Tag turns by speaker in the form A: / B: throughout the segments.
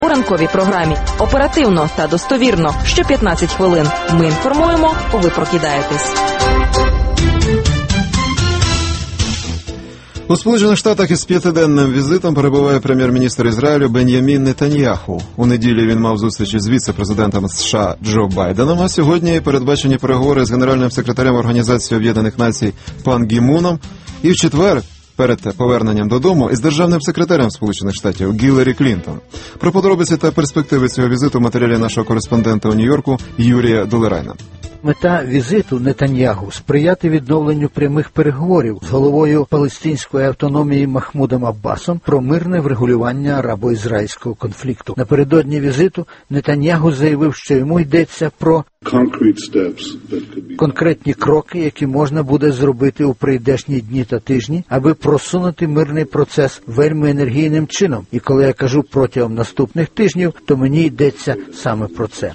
A: У ранковій програмі оперативно та достовірно що 15 хвилин ми інформуємо, ви прокидаєтесь.
B: У Сполучених Штатах із 5-денним візитом перебуває прем'єр-міністр Ізраїлю Бен'ямін Нетаньяху. У неділю він мав зустріч із віце-президентом США Джо Байденом, а сьогодні передбачені переговори з генеральним секретарем Організації Об'єднаних Націй Пан Гі Муном. І в четвер, перед поверненням додому, із державним секретарем Сполучених Штатів Гіларі Клінтон. Про подробиці та перспективи цього візиту в матеріалі нашого кореспондента у Нью-Йорку Юрія Долерайна.
C: Мета візиту Нетаньяху – сприяти відновленню прямих переговорів з головою палестинської автономії Махмудом Аббасом про мирне врегулювання арабо-ізраїльського конфлікту. Напередодні візиту Нетаньяху заявив, що йому йдеться про конкретні кроки, які можна буде зробити у прийдешні дні та тижні, аби просунути мирний процес вельми енергійним чином. І коли я кажу протягом наступних тижнів, то мені йдеться саме про це.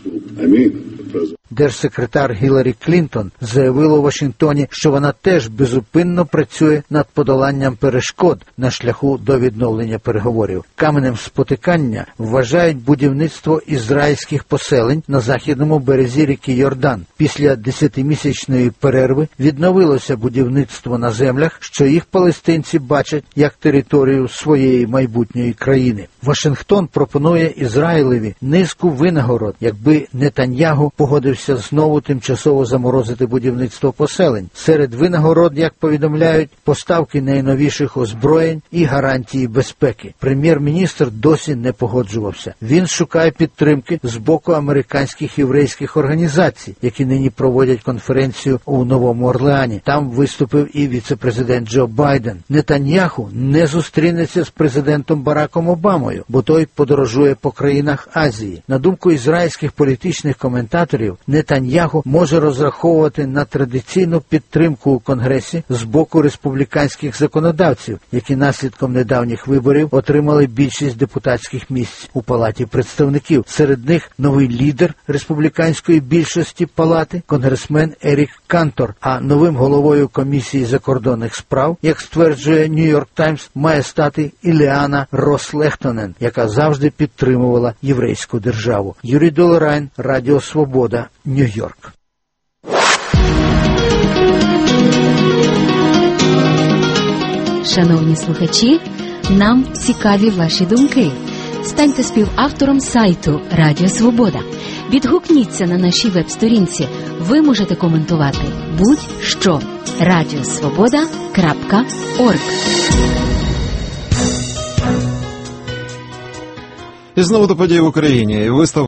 C: Держсекретар Гіларі Клінтон заявила у Вашингтоні, що вона теж безупинно працює над подоланням перешкод на шляху до відновлення переговорів. Каменем спотикання вважають будівництво ізраїльських поселень на західному березі ріки Йордан. Після 10-місячної перерви відновилося будівництво на землях, що їх палестинці бачать як територію своєї майбутньої країни. Вашингтон пропонує Ізраїлеві низку винагород, якби Нетаньяху погодився знову тимчасово заморозити будівництво поселень. Серед винагород, як повідомляють, поставки найновіших озброєнь і гарантії безпеки. Прем'єр-міністр досі не погоджувався. Він шукає підтримки з боку американських єврейських організацій, які нині проводять конференцію у Новому Орлеані. Там виступив і віце-президент Джо Байден. Нетаньяху не зустрінеться з президентом Бараком Обамою, бо той подорожує по країнах Азії. На думку ізраїльських політичних коментаторів, Нетаньяху може розраховувати на традиційну підтримку у Конгресі з боку республіканських законодавців, які наслідком недавніх виборів отримали більшість депутатських місць у Палаті представників. Серед них новий лідер республіканської більшості Палати, конгресмен Ерік Кантор, а новим головою Комісії закордонних справ, як стверджує Нью-Йорк Таймс, має стати Іліана Рос-Лехтонен, яка завжди підтримувала єврейську державу. Юрій Долерайн, Радіо Свобода, Нью-Йорк.
D: Шановні слухачі, нам цікаві ваші думки. Станьте співавтором сайту Радіо Свобода. Відгукніться на нашій веб-сторінці. Ви можете коментувати будь-що. radiosvoboda.org.
B: І знову до подій в Україні. Виставка